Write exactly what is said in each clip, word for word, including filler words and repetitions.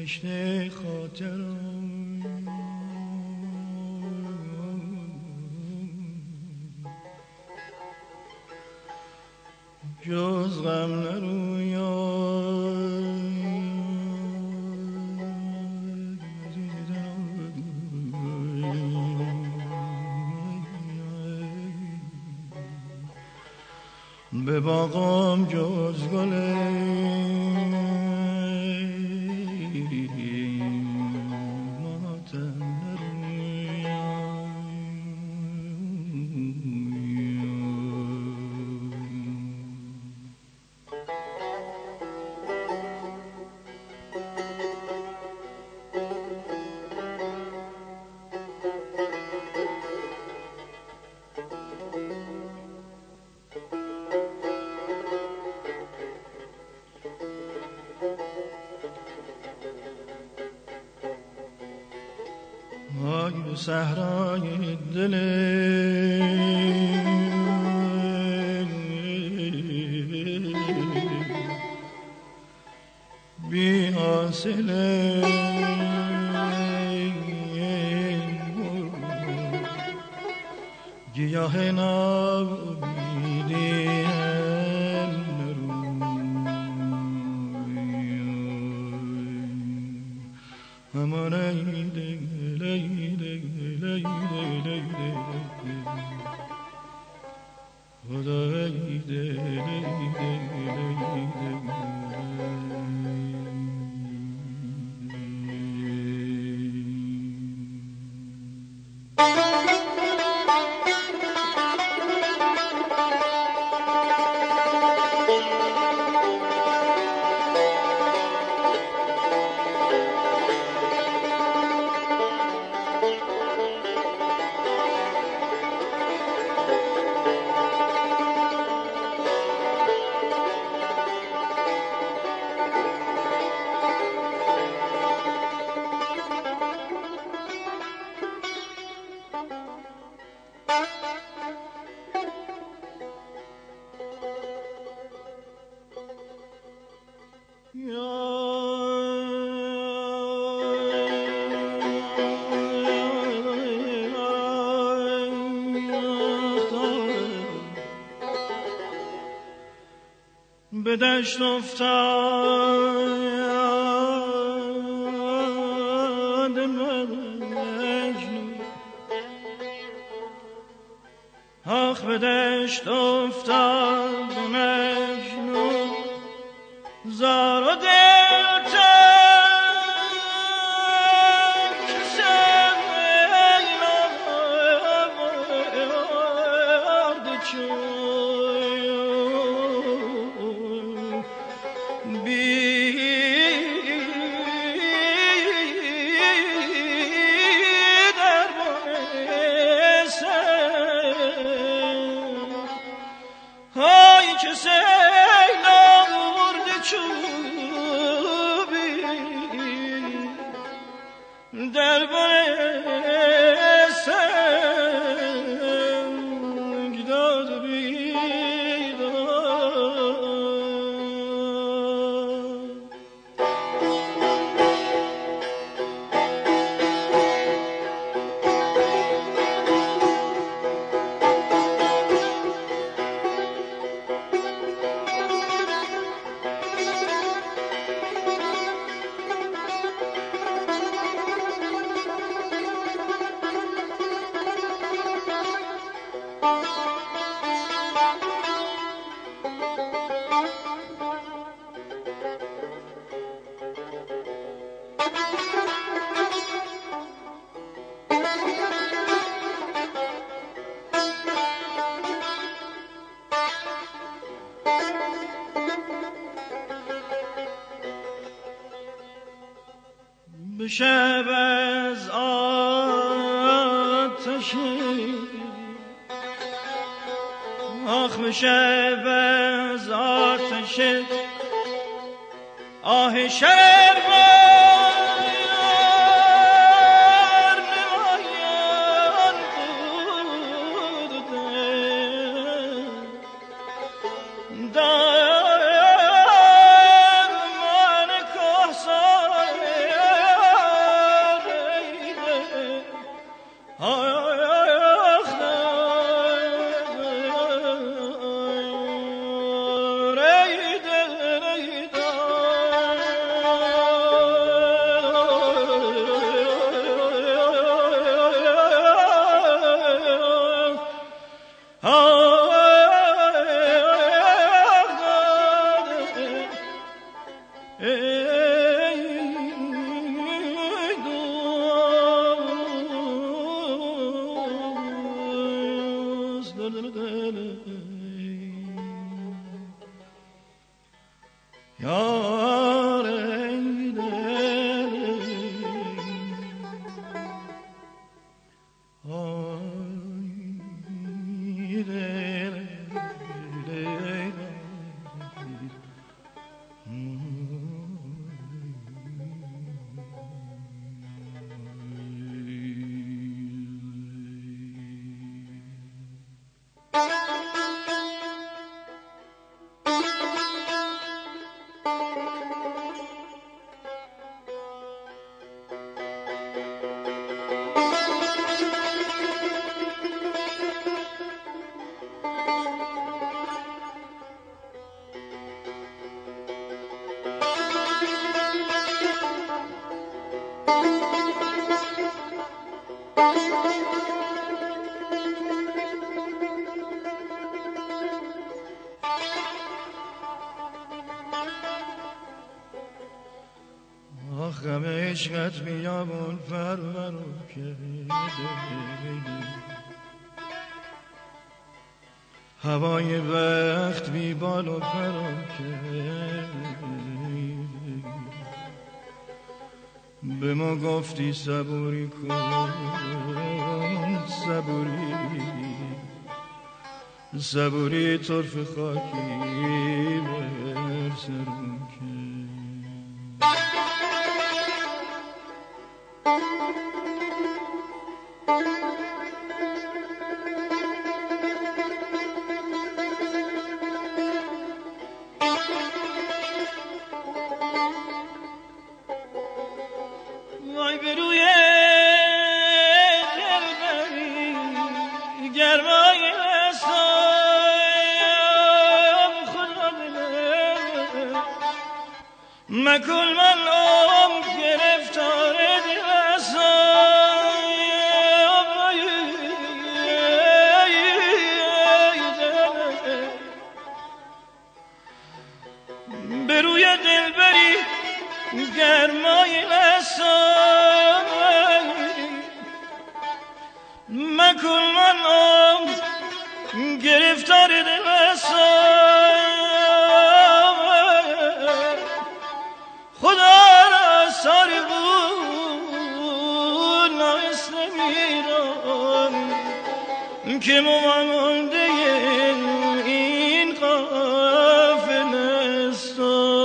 تشنه خاطرم جز غم نرویاد به باغم جز گل صحرای دل بی حاصله گیاه ناامیدی همان ایده به دشت افتاد مجنون آخ به دشت افتاد مجنون زار و دل تنگ سیلارد چون به شب از آتش آخ به شب از آتش آه شب در من کاسای غم عشقت بیابون فرمانو کرده، هوای وقت بی بال و فرا کرده. به ما گفتی صبوری کن صبوری، صبوری طرف خاکی بر سرم کرد. وای به روی دلبری گرمای سایم خدا دلم مکل من آم گرفتار دل سایم به روی دلبری گرمای مکن من آم گرفتار دل خدا را ساری بود نایست میرم که ممانده این قافله است.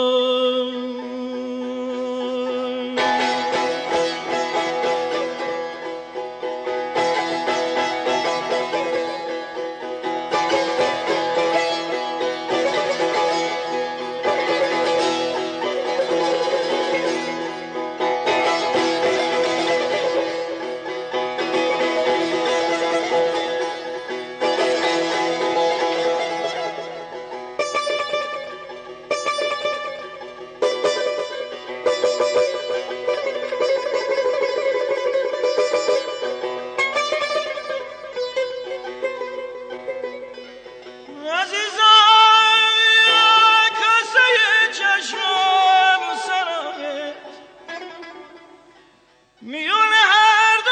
میون هر دو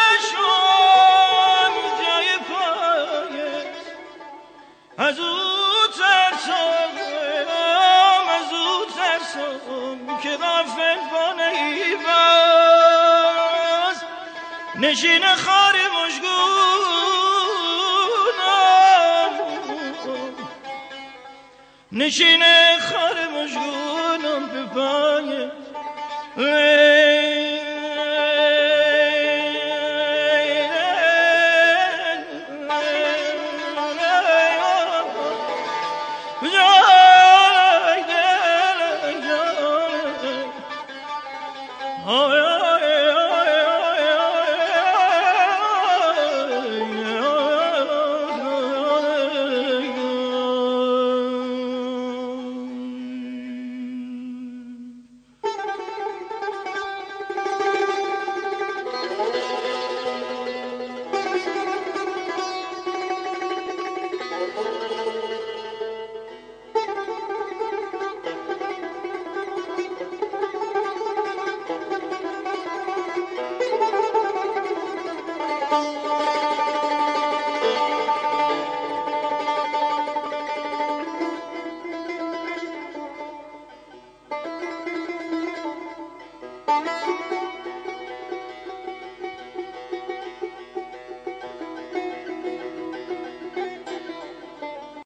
چشم جای پایت از او ترسم از او ترسم که غافل بانهی باز نشین خار مشگونم نشین خار مشگونم به پایت